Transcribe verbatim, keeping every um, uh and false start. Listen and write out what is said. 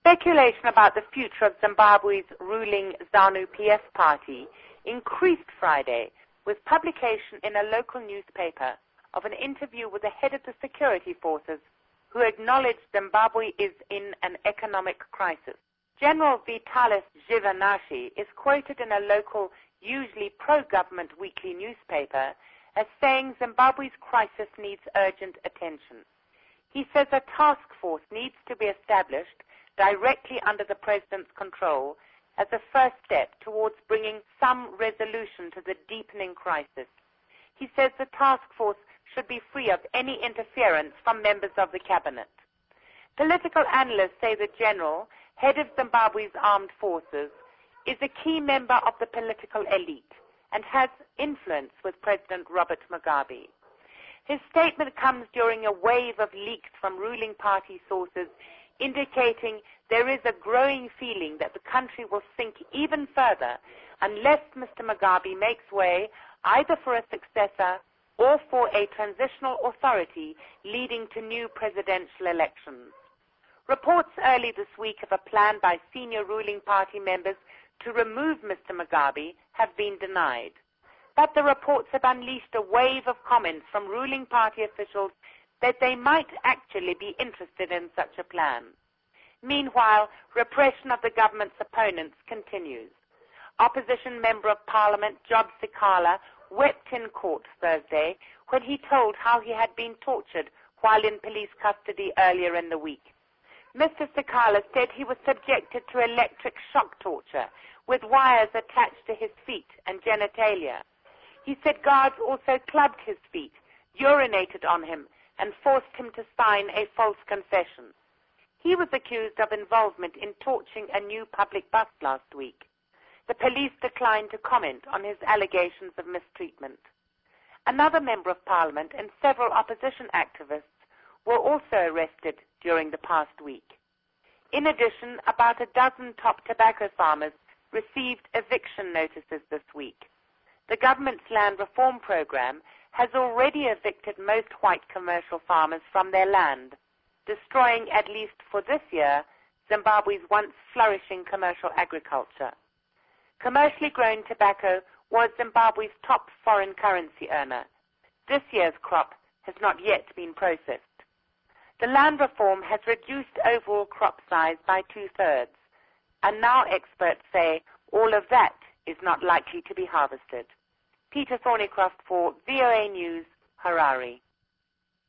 Speculation about the future of Zimbabwe's ruling ZANU-P F party increased Friday with publication in a local newspaper of an interview with the head of the security forces who acknowledged Zimbabwe is in an economic crisis. General Vitalis Zhivanashi is quoted in a local, usually pro-government weekly newspaper as saying Zimbabwe's crisis needs urgent attention. He says a task force needs to be established directly under the president's control as a first step towards bringing some resolution to the deepening crisis. He says the task force should be free of any interference from members of the cabinet. Political analysts say the general, head of Zimbabwe's armed forces, is a key member of the political elite and has influence with President Robert Mugabe. His statement comes during a wave of leaks from ruling party sources indicating there is a growing feeling that the country will sink even further unless Mister Mugabe makes way either for a successor or for a transitional authority leading to new presidential elections. Reports early this week of a plan by senior ruling party members to remove Mister Mugabe have been denied. But the reports have unleashed a wave of comments from ruling party officials that they might actually be interested in such a plan. Meanwhile, repression of the government's opponents continues. Opposition Member of Parliament Job Sikala wept in court Thursday when he told how he had been tortured while in police custody earlier in the week. Mister Sikala said he was subjected to electric shock torture with wires attached to his feet and genitalia. He said guards also clubbed his feet, urinated on him, and forced him to sign a false confession. He was accused of involvement in torching a new public bus last week. The police declined to comment on his allegations of mistreatment. Another member of parliament and several opposition activists were also arrested during the past week. In addition, about a dozen top tobacco farmers received eviction notices this week. The government's land reform program has already evicted most white commercial farmers from their land, destroying, at least for this year, Zimbabwe's once flourishing commercial agriculture. Commercially grown tobacco was Zimbabwe's top foreign currency earner. This year's crop has not yet been processed. The land reform has reduced overall crop size by two-thirds, and now experts say all of that is not likely to be harvested. Peter Thornycroft for V O A News, Harare.